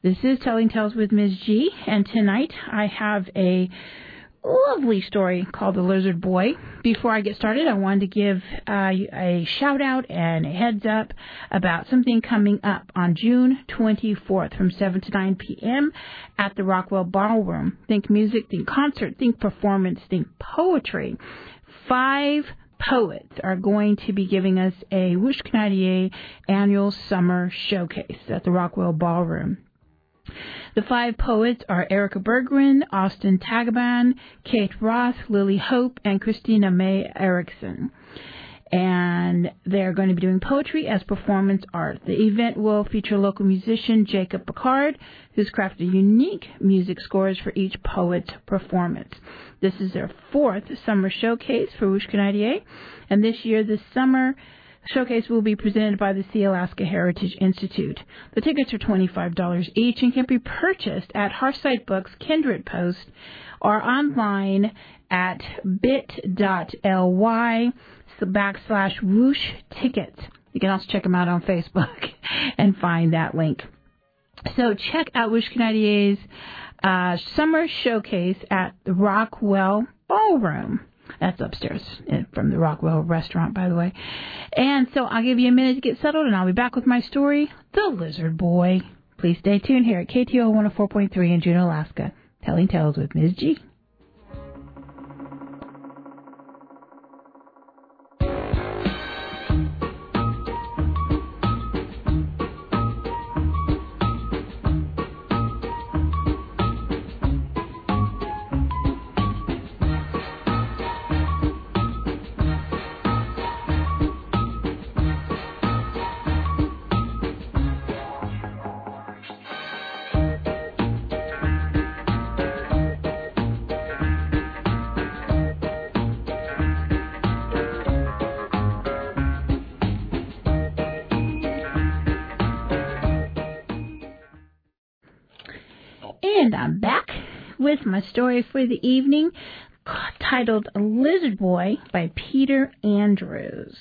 This is Telling Tales with Ms. G, and tonight I have a lovely story called The Lizard Boy. Before I get started, I wanted to give a shout out and a heads up about something coming up on June 24th from 7 to 9 p.m. at the Rockwell Ballroom. Think music, think concert, think performance, think poetry. 5 poets are going to be giving us a Whoosh Canadier annual summer showcase at the Rockwell Ballroom. The 5 poets are Erica Berggren, Austin Tagaban, Kate Roth, Lily Hope, and Christina May Erickson. And they're going to be doing poetry as performance art. The event will feature local musician Jacob Picard, who's crafted unique music scores for each poet's performance. This is their 4th summer showcase for Whoosh Canadier, and this year, the summer showcase will be presented by the Sealaska Heritage Institute. The tickets are $25 each and can be purchased at Hearthside Books, Kindred Post, or online at bit.ly/whoosh tickets. You can also check them out on Facebook and find that link. So check out Whoosh Canadier's summer showcase at the Rockwell Ballroom. That's upstairs from the Rockwell restaurant, by the way. And so I'll give you a minute to get settled, and I'll be back with my story, The Lizard Boy. Please stay tuned here at KTO 104.3 in Juneau, Alaska, Telling Tales with Ms. G. And I'm back with my story for the evening, titled Lizard Boy by Peter Andrews.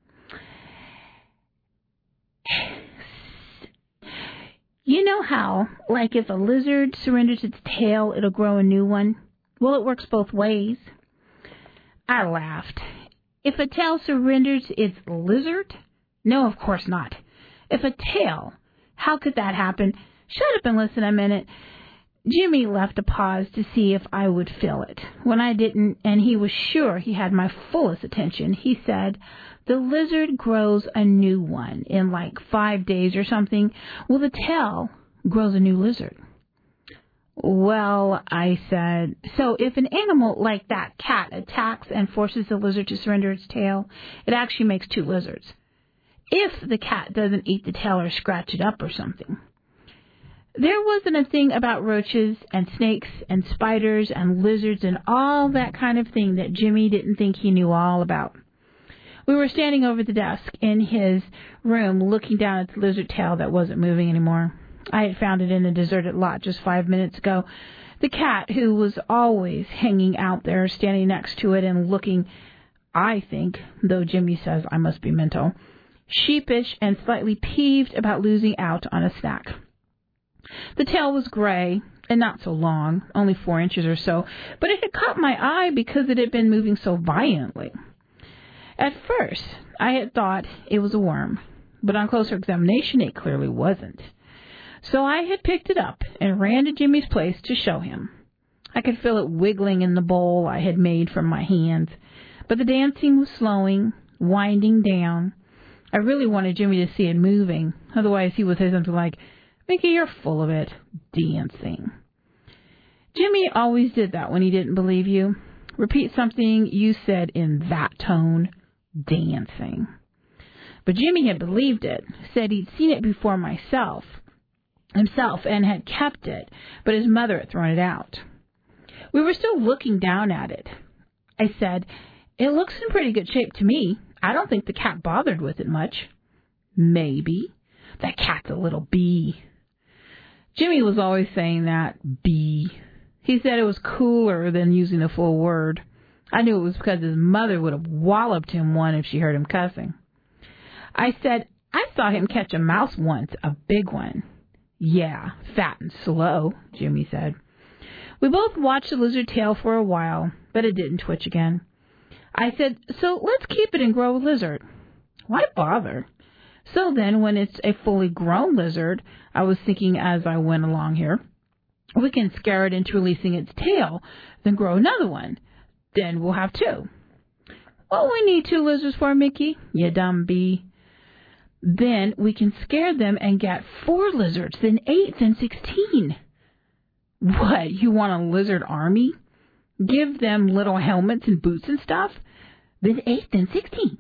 You know how, like if a lizard surrenders its tail, it'll grow a new one? Well, it works both ways. I laughed. If a tail surrenders its lizard? No, of course not. If a tail, how could that happen? Shut up and listen a minute. Jimmy left a pause to see if I would fill it. When I didn't, and he was sure he had my fullest attention, he said, "The lizard grows a new one in like 5 days or something. Well, the tail grows a new lizard." "Well," I said, "so if an animal like that cat attacks and forces the lizard to surrender its tail, it actually makes 2 lizards. If the cat doesn't eat the tail or scratch it up or something." There wasn't a thing about roaches and snakes and spiders and lizards and all that kind of thing that Jimmy didn't think he knew all about. We were standing over the desk in his room looking down at the lizard tail that wasn't moving anymore. I had found it in a deserted lot just 5 minutes ago. The cat, who was always hanging out there, standing next to it and looking, I think, though Jimmy says I must be mental, sheepish and slightly peeved about losing out on a snack. The tail was gray and not so long, only 4 inches or so, but it had caught my eye because it had been moving so violently. At first, I had thought it was a worm, but on closer examination, it clearly wasn't. So I had picked it up and ran to Jimmy's place to show him. I could feel it wiggling in the bowl I had made from my hands, but the dancing was slowing, winding down. I really wanted Jimmy to see it moving, otherwise he would say something like, "Mickey, you're full of it. Dancing." Jimmy always did that when he didn't believe you. Repeat something you said in that tone. Dancing. But Jimmy had believed it, said he'd seen it before himself, and had kept it, but his mother had thrown it out. We were still looking down at it. I said, "It looks in pretty good shape to me. I don't think the cat bothered with it much." "Maybe. That cat's a little bee." Jimmy was always saying that, bee. He said it was cooler than using the full word. I knew it was because his mother would have walloped him one if she heard him cussing. I said, "I saw him catch a mouse once, a big one." Yeah, fat and slow, Jimmy said. We both watched the lizard tail for a while, but it didn't twitch again. I said, so let's keep it and grow a lizard. Why bother? So then, when it's a fully grown lizard, I was thinking as I went along here, we can scare it into releasing its tail, then grow another one. Then we'll have two. What we need two lizards for, Mickey? You dumb bee. Then we can scare them and get 4 lizards, then 8, then 16. What, you want a lizard army? Give them little helmets and boots and stuff? Then 8, then 16.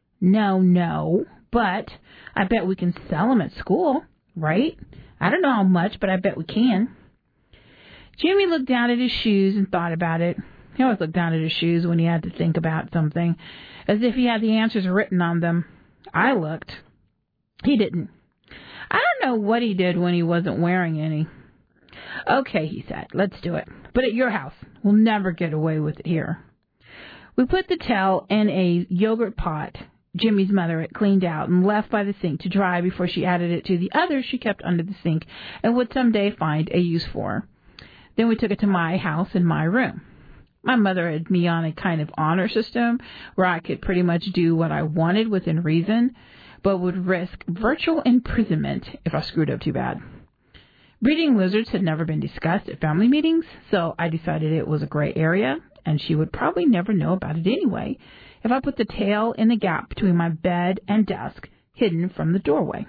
No, but I bet we can sell them at school, right? I don't know how much, but I bet we can. Jimmy looked down at his shoes and thought about it. He always looked down at his shoes when he had to think about something, as if he had the answers written on them. I looked. He didn't. I don't know what he did when he wasn't wearing any. Okay, he said, let's do it. But at your house. We'll never get away with it here. We put the tail in a yogurt pot Jimmy's mother had cleaned out and left by the sink to dry before she added it to the others she kept under the sink and would someday find a use for. Then we took it to my house and my room. My mother had me on a kind of honor system where I could pretty much do what I wanted within reason, but would risk virtual imprisonment if I screwed up too bad. Breeding lizards had never been discussed at family meetings, so I decided it was a gray area, and she would probably never know about it anyway if I put the tail in the gap between my bed and desk, hidden from the doorway.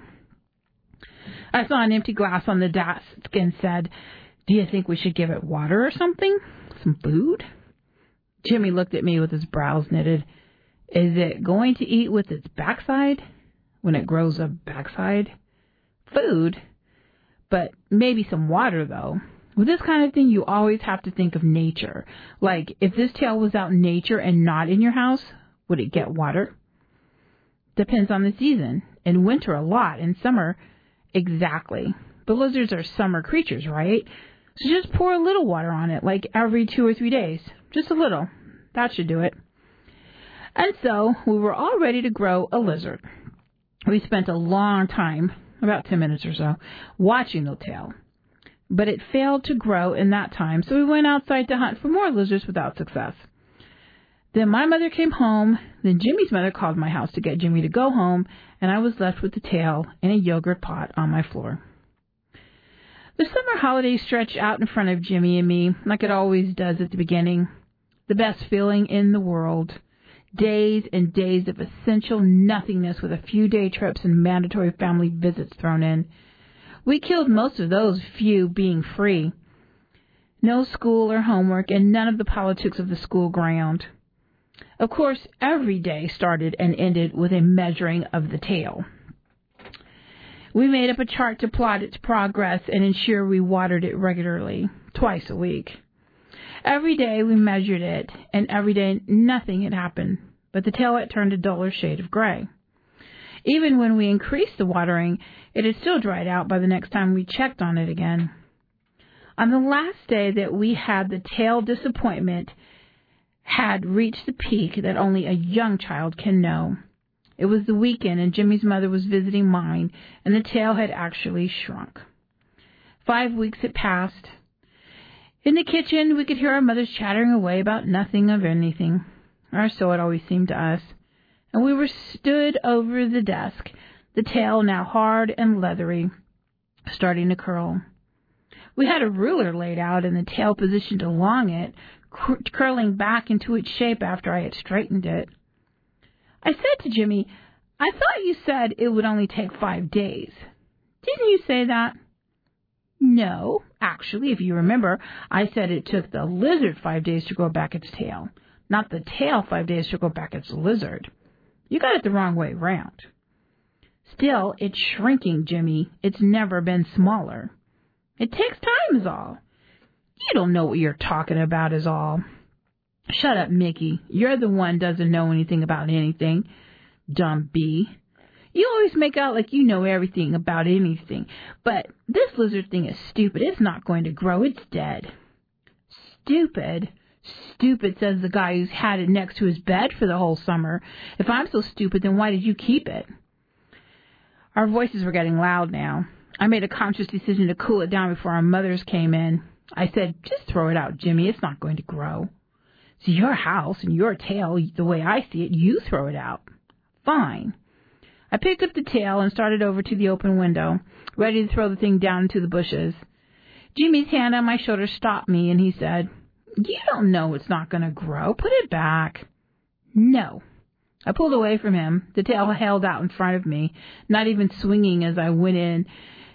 I saw an empty glass on the desk and said, do you think we should give it water or something? Some food? Jimmy looked at me with his brows knitted. Is it going to eat with its backside? When it grows a backside? Food? But maybe some water, though. With this kind of thing, you always have to think of nature. Like, if this tail was out in nature and not in your house, would it get water? Depends on the season. In winter, a lot. In summer, exactly. But lizards are summer creatures, right? So just pour a little water on it, like every 2 or 3 days. Just a little. That should do it. And so, we were all ready to grow a lizard. We spent a long time, about 10 minutes or so, watching the tail. But it failed to grow in that time, so we went outside to hunt for more lizards without success. Then my mother came home, then Jimmy's mother called my house to get Jimmy to go home, and I was left with the tail in a yogurt pot on my floor. The summer holidays stretched out in front of Jimmy and me, like it always does at the beginning. The best feeling in the world. Days and days of essential nothingness with a few day trips and mandatory family visits thrown in. We killed most of those few being free. No school or homework and none of the politics of the school ground. Of course, every day started and ended with a measuring of the tail. We made up a chart to plot its progress and ensure we watered it regularly, twice a week. Every day we measured it, and every day nothing had happened, but the tail had turned a duller shade of gray. Even when we increased the watering, it had still dried out by the next time we checked on it again. On the last day that we had, the tail disappointment had reached the peak that only a young child can know. It was the weekend, and Jimmy's mother was visiting mine, and the tail had actually shrunk. 5 weeks had passed. In the kitchen, we could hear our mothers chattering away about nothing of anything, or so it always seemed to us. And we were stood over the desk, the tail now hard and leathery, starting to curl. We had a ruler laid out and the tail positioned along it, curling back into its shape after I had straightened it. I said to Jimmy, I thought you said it would only take 5 days. Didn't you say that? No, actually, if you remember, I said it took the lizard 5 days to grow back its tail, not the tail 5 days to grow back its lizard. You got it the wrong way round. Still, it's shrinking, Jimmy. It's never been smaller. It takes time is all. You don't know what you're talking about is all. Shut up, Mickey. You're the one doesn't know anything about anything. Dumb bee. You always make out like you know everything about anything. But this lizard thing is stupid. It's not going to grow. It's dead. Stupid? Stupid, says the guy who's had it next to his bed for the whole summer. If I'm so stupid, then why did you keep it? Our voices were getting loud now. I made a conscious decision to cool it down before our mothers came in. I said, just throw it out, Jimmy. It's not going to grow. It's your house and your tail. The way I see it, you throw it out. Fine. I picked up the tail and started over to the open window, ready to throw the thing down into the bushes. Jimmy's hand on my shoulder stopped me, and he said, you don't know it's not going to grow. Put it back. No. I pulled away from him. The tail held out in front of me, not even swinging as I went.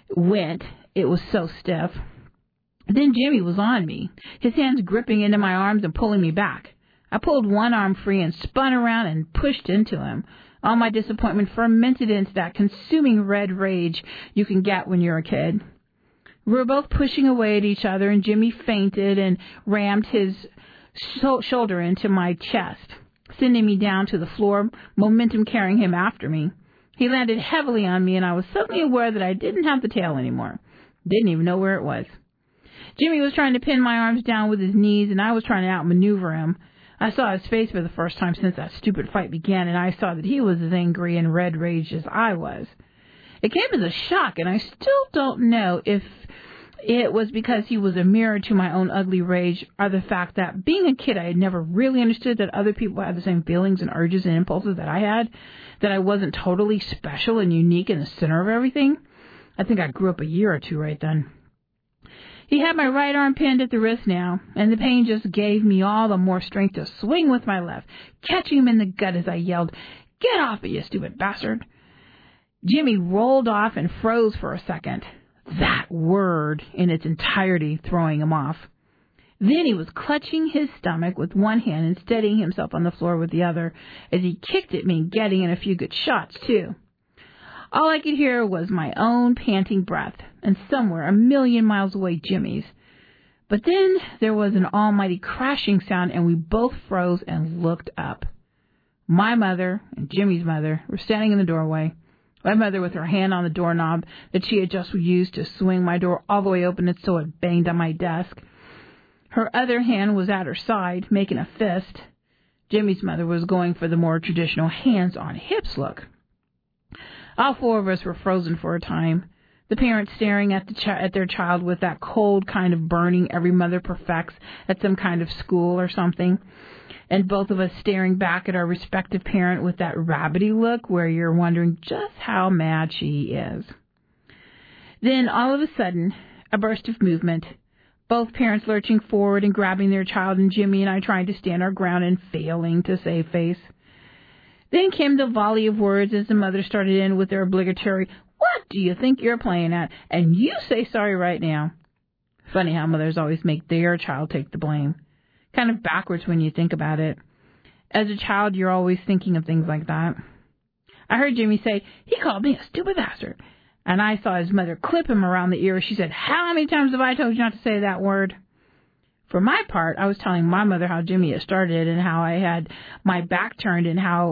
It was so stiff. Then Jimmy was on me, his hands gripping into my arms and pulling me back. I pulled one arm free and spun around and pushed into him. All my disappointment fermented into that consuming red rage you can get when you're a kid. We were both pushing away at each other, and Jimmy fainted and rammed his shoulder into my chest, sending me down to the floor, momentum carrying him after me. He landed heavily on me, and I was suddenly aware that I didn't have the tail anymore. Didn't even know where it was. Jimmy was trying to pin my arms down with his knees, and I was trying to outmaneuver him. I saw his face for the first time since that stupid fight began, and I saw that he was as angry and red-raged as I was. It came as a shock, and I still don't know if it was because he was a mirror to my own ugly rage, or the fact that, being a kid, I had never really understood that other people had the same feelings and urges and impulses that I had, that I wasn't totally special and unique in the center of everything. I think I grew up a year or two right then. He had my right arm pinned at the wrist now, and the pain just gave me all the more strength to swing with my left, catching him in the gut as I yelled, "Get off it, you stupid bastard!" Jimmy rolled off and froze for a second. That word in its entirety throwing him off. Then he was clutching his stomach with one hand and steadying himself on the floor with the other as he kicked at me, getting in a few good shots, too. All I could hear was my own panting breath, and somewhere a million miles away, Jimmy's. But then there was an almighty crashing sound, and we both froze and looked up. My mother and Jimmy's mother were standing in the doorway. My mother with her hand on the doorknob that she had just used to swing my door all the way open so it banged on my desk. Her other hand was at her side, making a fist. Jimmy's mother was going for the more traditional hands-on-hips look. All four of us were frozen for a time, the parents staring at their child with that cold kind of burning every mother perfects at some kind of school or something, and both of us staring back at our respective parent with that rabbity look where you're wondering just how mad she is. Then, all of a sudden, a burst of movement, both parents lurching forward and grabbing their child, and Jimmy and I trying to stand our ground and failing to save face. Then came the volley of words as the mother started in with their obligatory, "What do you think you're playing at? And you say sorry right now." Funny how mothers always make their child take the blame. Kind of backwards when you think about it. As a child, you're always thinking of things like that. I heard Jimmy say, "He called me a stupid bastard." And I saw his mother clip him around the ear. She said, "How many times have I told you not to say that word?" For my part, I was telling my mother how Jimmy had started and how I had my back turned and how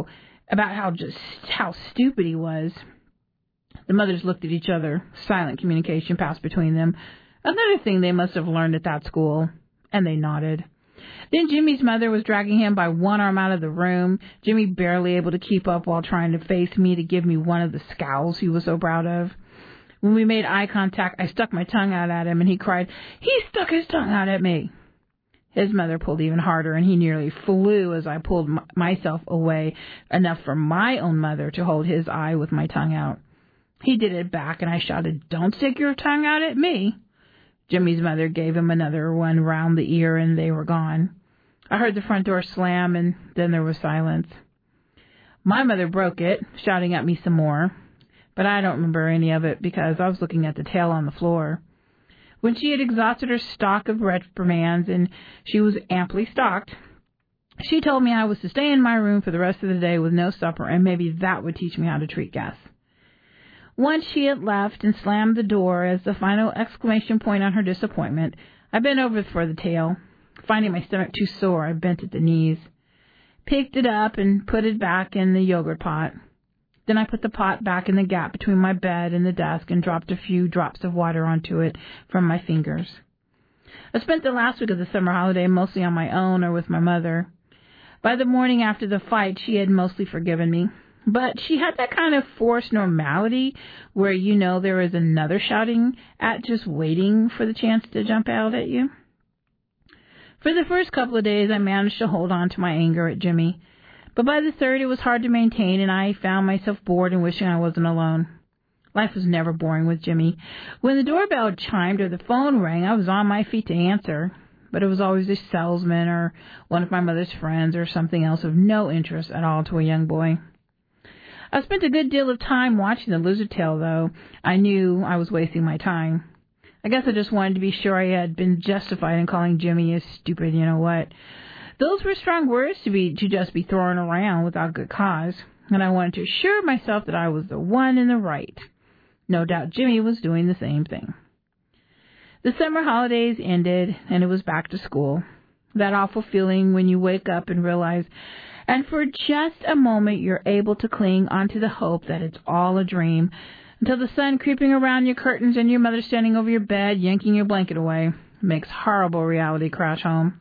stupid he was. The mothers looked at each other. Silent communication passed between them. Another thing they must have learned at that school. And they nodded. Then Jimmy's mother was dragging him by one arm out of the room, Jimmy barely able to keep up while trying to face me to give me one of the scowls he was so proud of. When we made eye contact, I stuck my tongue out at him, and he cried, "He stuck his tongue out at me." His mother pulled even harder, and he nearly flew as I pulled myself away enough for my own mother to hold his eye with my tongue out. He did it back, and I shouted, "Don't stick your tongue out at me." Jimmy's mother gave him another one round the ear, and they were gone. I heard the front door slam, and then there was silence. My mother broke it, shouting at me some more, but I don't remember any of it because I was looking at the tail on the floor. When she had exhausted her stock of reprimands, and she was amply stocked, she told me I was to stay in my room for the rest of the day with no supper, and maybe that would teach me how to treat guests. Once she had left and slammed the door as the final exclamation point on her disappointment, I bent over for the tail. Finding my stomach too sore, I bent at the knees, picked it up, and put it back in the yogurt pot. Then I put the pot back in the gap between my bed and the desk and dropped a few drops of water onto it from my fingers. I spent the last week of the summer holiday mostly on my own or with my mother. By the morning after the fight, she had mostly forgiven me. But she had that kind of forced normality where you know there is another shouting at just waiting for the chance to jump out at you. For the first couple of days, I managed to hold on to my anger at Jimmy. But by the third, it was hard to maintain, and I found myself bored and wishing I wasn't alone. Life was never boring with Jimmy. When the doorbell chimed or the phone rang, I was on my feet to answer. But it was always a salesman or one of my mother's friends or something else of no interest at all to a young boy. I spent a good deal of time watching The Lizard Tale, though I knew I was wasting my time. I guess I just wanted to be sure I had been justified in calling Jimmy a stupid you-know-what. Those were strong words to just be thrown around without good cause, and I wanted to assure myself that I was the one in the right. No doubt Jimmy was doing the same thing. The summer holidays ended, and it was back to school. That awful feeling when you wake up and realize, and for just a moment you're able to cling onto the hope that it's all a dream, until the sun creeping around your curtains and your mother standing over your bed, yanking your blanket away, makes horrible reality crash home.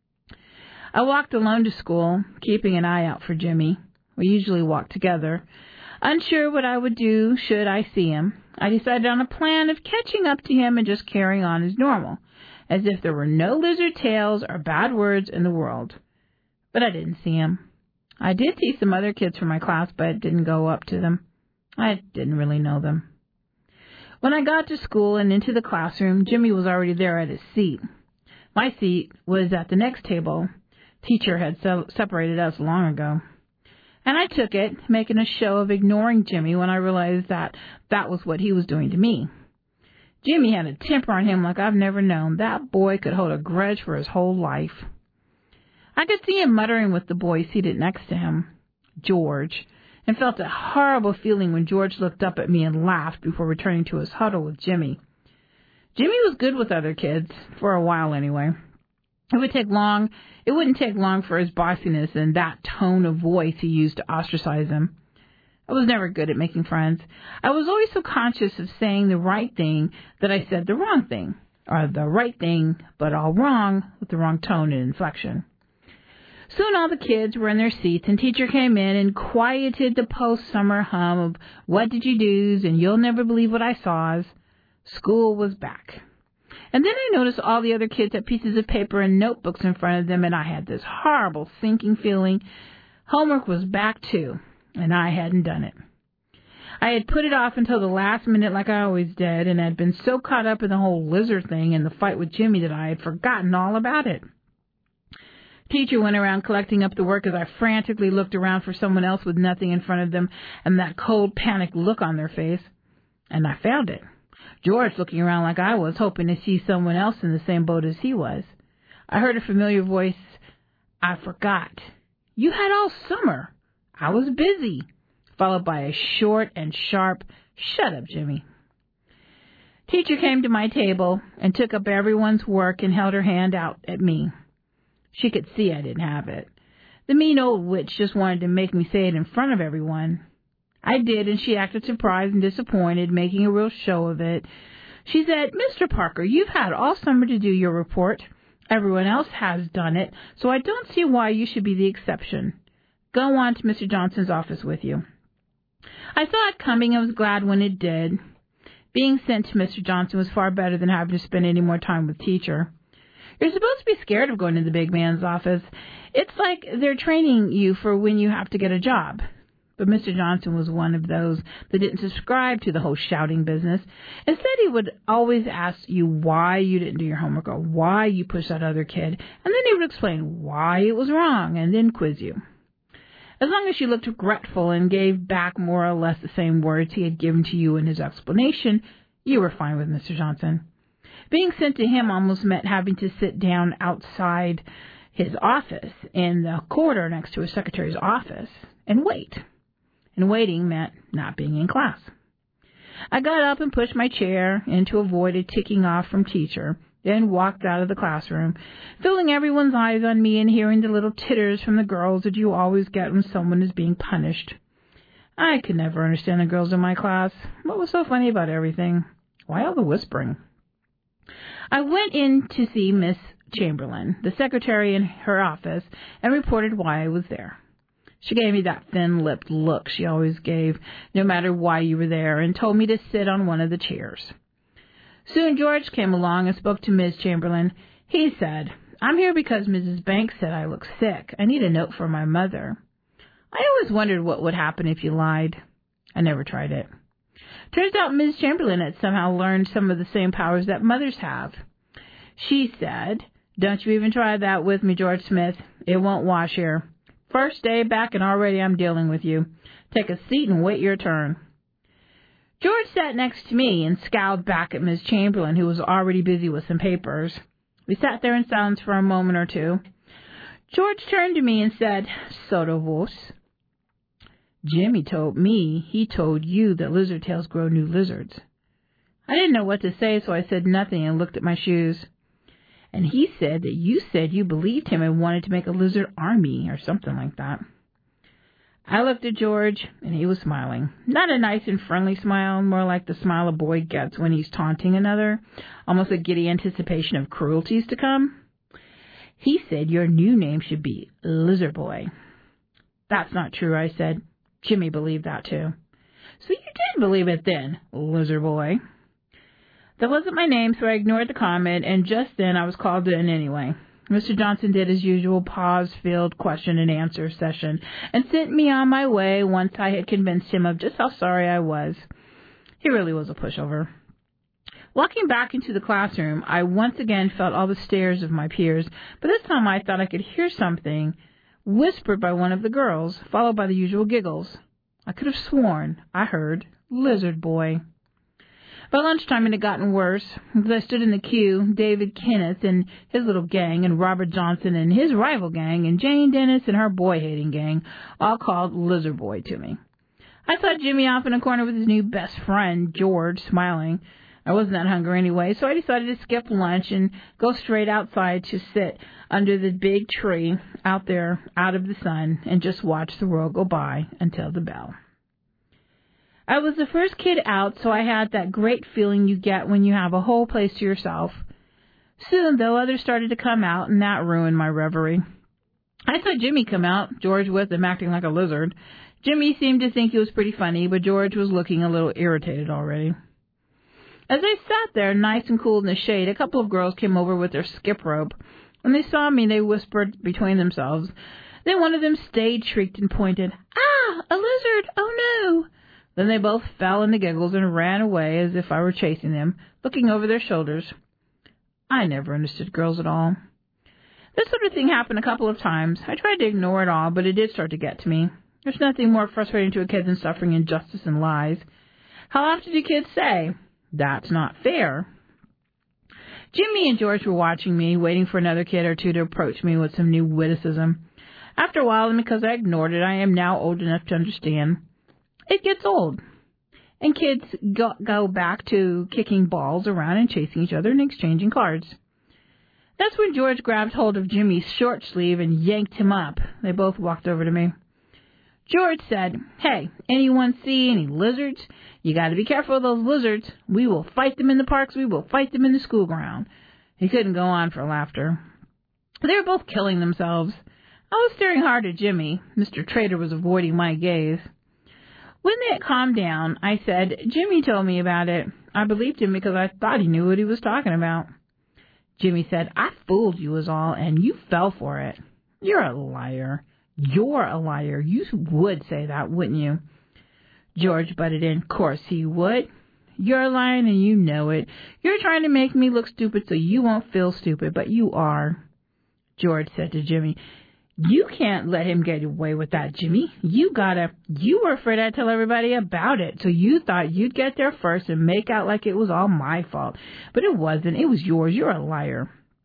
I walked alone to school, keeping an eye out for Jimmy. We usually walked together. Unsure what I would do should I see him, I decided on a plan of catching up to him and just carrying on as normal, as if there were no lizard tails or bad words in the world. But I didn't see him. I did see some other kids from my class, but didn't go up to them. I didn't really know them. When I got to school and into the classroom, Jimmy was already there at his seat. My seat was at the next table. Teacher had separated us long ago. And I took it, making a show of ignoring Jimmy when I realized that was what he was doing to me. Jimmy had a temper on him like I've never known. That boy could hold a grudge for his whole life. I could see him muttering with the boy seated next to him, George, and felt a horrible feeling when George looked up at me and laughed before returning to his huddle with Jimmy. Jimmy was good with other kids, for a while anyway. It wouldn't take long for his bossiness and that tone of voice he used to ostracize him. I was never good at making friends. I was always so conscious of saying the right thing that I said the wrong thing, or the right thing, but all wrong with the wrong tone and inflection. Soon all the kids were in their seats, and teacher came in and quieted the post-summer hum of what did you do's and you'll never believe what I saw's. School was back. And then I noticed all the other kids had pieces of paper and notebooks in front of them, and I had this horrible sinking feeling. Homework was back, too, and I hadn't done it. I had put it off until the last minute like I always did, and had been so caught up in the whole lizard thing and the fight with Jimmy that I had forgotten all about it. Teacher went around collecting up the work as I frantically looked around for someone else with nothing in front of them and that cold, panicked look on their face, and I found it. George looking around like I was, hoping to see someone else in the same boat as he was. I heard a familiar voice. I forgot. You had all summer. I was busy. Followed by a short and sharp, shut up, Jimmy. Teacher came to my table and took up everyone's work and held her hand out at me. She could see I didn't have it. The mean old witch just wanted to make me say it in front of everyone. I did, and she acted surprised and disappointed, making a real show of it. She said, Mr. Parker, you've had all summer to do your report. Everyone else has done it, so I don't see why you should be the exception. Go on to Mr. Johnson's office with you. I saw it coming and was glad when it did. Being sent to Mr. Johnson was far better than having to spend any more time with teacher. You're supposed to be scared of going to the big man's office. It's like they're training you for when you have to get a job. But Mr. Johnson was one of those that didn't subscribe to the whole shouting business. Instead, he would always ask you why you didn't do your homework or why you pushed that other kid, and then he would explain why it was wrong and then quiz you. As long as you looked regretful and gave back more or less the same words he had given to you in his explanation, you were fine with Mr. Johnson. Being sent to him almost meant having to sit down outside his office in the corridor next to his secretary's office and wait. And waiting meant not being in class. I got up and pushed my chair in to avoid a ticking off from teacher, then walked out of the classroom, feeling everyone's eyes on me and hearing the little titters from the girls that you always get when someone is being punished. I could never understand the girls in my class. What was so funny about everything? Why all the whispering? I went in to see Miss Chamberlain, the secretary in her office, and reported why I was there. She gave me that thin-lipped look she always gave, no matter why you were there, and told me to sit on one of the chairs. Soon George came along and spoke to Ms. Chamberlain. He said, "I'm here because Mrs. Banks said I look sick. I need a note for my mother." I always wondered what would happen if you lied. I never tried it. Turns out Ms. Chamberlain had somehow learned some of the same powers that mothers have. She said, "Don't you even try that with me, George Smith. It won't wash here. First day back and already I'm dealing with you. Take a seat and wait your turn." George sat next to me and scowled back at Ms. Chamberlain, who was already busy with some papers. We sat there in silence for a moment or two. George turned to me and said, "Sotto voce. Jimmy told me he told you that lizard tails grow new lizards." I didn't know what to say, so I said nothing and looked at my shoes. "And he said that you said you believed him and wanted to make a lizard army or something like that." I looked at George, and he was smiling. Not a nice and friendly smile, more like the smile a boy gets when he's taunting another, almost a giddy anticipation of cruelties to come. "He said your new name should be Lizard Boy." "That's not true," I said. Jimmy believed that, too. "So you did believe it then, Lizard Boy." That wasn't my name, so I ignored the comment, and just then I was called in anyway. Mr. Johnson did his usual pause-filled question-and-answer session and sent me on my way once I had convinced him of just how sorry I was. He really was a pushover. Walking back into the classroom, I once again felt all the stares of my peers, but this time I thought I could hear something whispered by one of the girls, followed by the usual giggles. I could have sworn I heard Lizard Boy. By lunchtime, it had gotten worse. As I stood in the queue, David Kenneth and his little gang, and Robert Johnson and his rival gang, and Jane Dennis and her boy-hating gang all called Lizard Boy to me. I saw Jimmy off in a corner with his new best friend, George, smiling. I wasn't that hungry anyway, so I decided to skip lunch and go straight outside to sit under the big tree out there, out of the sun, and just watch the world go by until the bell. I was the first kid out, so I had that great feeling you get when you have a whole place to yourself. Soon, though, others started to come out, and that ruined my reverie. I saw Jimmy come out, George with him acting like a lizard. Jimmy seemed to think it was pretty funny, but George was looking a little irritated already. As I sat there, nice and cool in the shade, a couple of girls came over with their skip rope. When they saw me, they whispered between themselves. Then one of them stayed, shrieked, and pointed. "Ah, a lizard! Oh, no!" Then they both fell into giggles and ran away as if I were chasing them, looking over their shoulders. I never understood girls at all. This sort of thing happened a couple of times. I tried to ignore it all, but it did start to get to me. There's nothing more frustrating to a kid than suffering injustice and lies. How often do kids say, "That's not fair"? Jimmy and George were watching me, waiting for another kid or two to approach me with some new witticism. After a while, and because I ignored it, I am now old enough to understand. It gets old, and kids go back to kicking balls around and chasing each other and exchanging cards. That's when George grabbed hold of Jimmy's short sleeve and yanked him up. They both walked over to me. George said, "Hey, anyone see any lizards? You got to be careful of those lizards. We will fight them in the parks. We will fight them in the school ground." He couldn't go on for laughter. They were both killing themselves. I was staring hard at Jimmy. Mr. Trader was avoiding my gaze. When they had calmed down, I said, "Jimmy told me about it." I believed him because I thought he knew what he was talking about. Jimmy said, "I fooled you is all, and you fell for it." "You're a liar." "You're a liar. You would say that, wouldn't you?" George butted in. "Course he would. You're lying and you know it. You're trying to make me look stupid so you won't feel stupid, but you are." George said to Jimmy, "You can't let him get away with that, Jimmy. You were afraid I'd tell everybody about it, so you thought you'd get there first and make out like it was all my fault. But it wasn't. It was yours. You're a liar."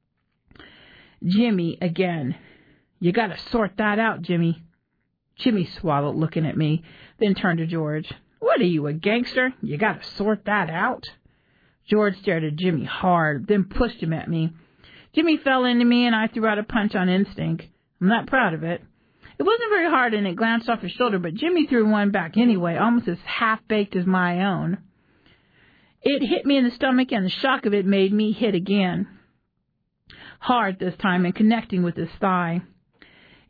Jimmy again. "You got to sort that out, Jimmy." Jimmy swallowed, looking at me, then turned to George. "What are you, a gangster? You got to sort that out?" George stared at Jimmy hard, then pushed him at me. Jimmy fell into me, and I threw out a punch on instinct. I'm not proud of it. It wasn't very hard, and it glanced off his shoulder, but Jimmy threw one back anyway, almost as half-baked as my own. It hit me in the stomach, and the shock of it made me hit again. Hard this time, and connecting with his thigh.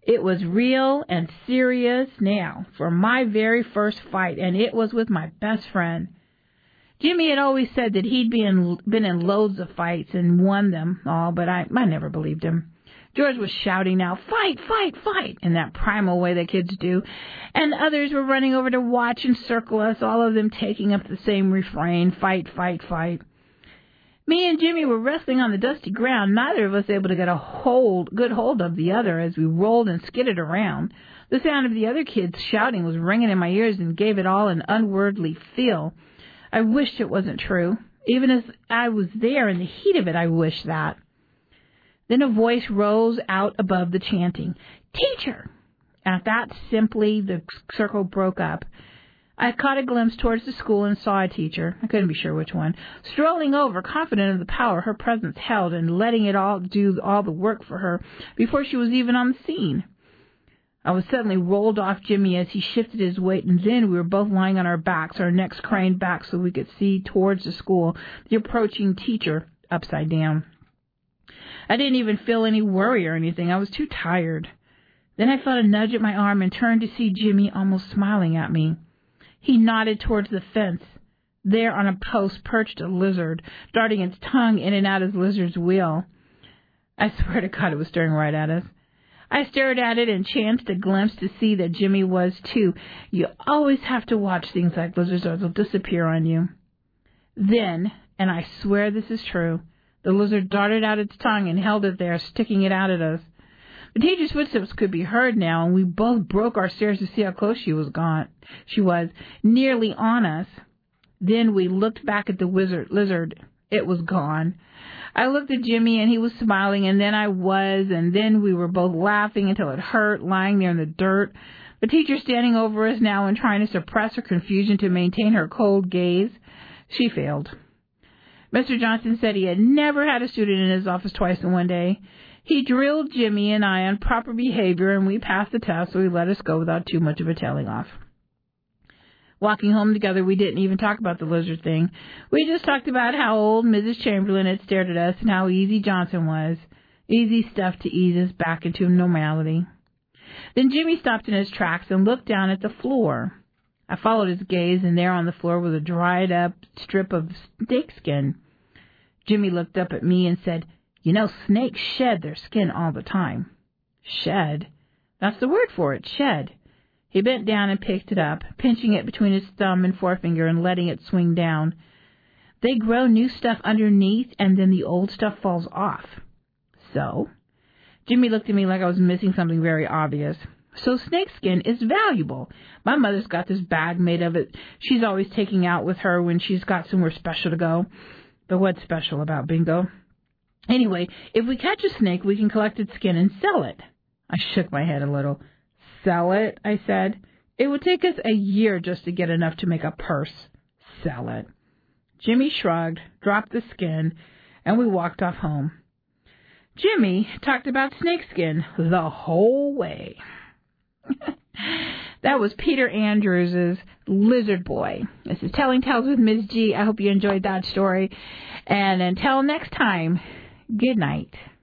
It was real and serious now for my very first fight, and it was with my best friend. Jimmy had always said that he'd been in loads of fights and won them all, but I never believed him. George was shouting now, "Fight, fight, fight," in that primal way that kids do, and others were running over to watch and circle us, all of them taking up the same refrain, "Fight, fight, fight." Me and Jimmy were wrestling on the dusty ground, neither of us able to get a good hold of the other as we rolled and skidded around. The sound of the other kids shouting was ringing in my ears and gave it all an unworldly feel. I wished it wasn't true. Even as I was there in the heat of it, I wished that. Then a voice rose out above the chanting, "Teacher!" At that, simply, the circle broke up. I caught a glimpse towards the school and saw a teacher, I couldn't be sure which one, strolling over, confident of the power her presence held and letting it all do all the work for her before she was even on the scene. I was suddenly rolled off Jimmy as he shifted his weight, and then we were both lying on our backs, our necks craned back so we could see towards the school, the approaching teacher upside down. I didn't even feel any worry or anything. I was too tired. Then I felt a nudge at my arm and turned to see Jimmy almost smiling at me. He nodded towards the fence. There on a post perched a lizard, darting its tongue in and out as lizards will. I swear to God it was staring right at us. I stared at it and chanced a glimpse to see that Jimmy was too. You always have to watch things like lizards or they'll disappear on you. Then, and I swear this is true, the lizard darted out its tongue and held it there, sticking it out at us. The teacher's footsteps could be heard now, and we both broke our stares to see how close she was, nearly on us. Then we looked back at the lizard. It was gone. I looked at Jimmy, and he was smiling, and then I was, and then we were both laughing until it hurt, lying there in the dirt. The teacher standing over us now and trying to suppress her confusion to maintain her cold gaze. She failed. Mr. Johnson said he had never had a student in his office twice in one day. He drilled Jimmy and I on proper behavior, and we passed the test, so he let us go without too much of a telling off. Walking home together, we didn't even talk about the lizard thing. We just talked about how old Mrs. Chamberlain had stared at us and how easy Johnson was. Easy stuff to ease us back into normality. Then Jimmy stopped in his tracks and looked down at the floor. I followed his gaze, and there on the floor was a dried-up strip of snakeskin. Jimmy looked up at me and said, "You know, snakes shed their skin all the time." Shed? That's the word for it, shed. He bent down and picked it up, pinching it between his thumb and forefinger and letting it swing down. They grow new stuff underneath, and then the old stuff falls off. So? Jimmy looked at me like I was missing something very obvious. So snakeskin is valuable. My mother's got this bag made of it. She's always taking out with her when she's got somewhere special to go. But what's special about bingo? Anyway, if we catch a snake, we can collect its skin and sell it. I shook my head a little. Sell it, I said. It would take us a year just to get enough to make a purse. Sell it. Jimmy shrugged, dropped the skin, and we walked off home. Jimmy talked about snakeskin the whole way. That was Peter Andrews' Lizard Boy. This is Telling Tales with Ms. G. I hope you enjoyed that story. And until next time, good night.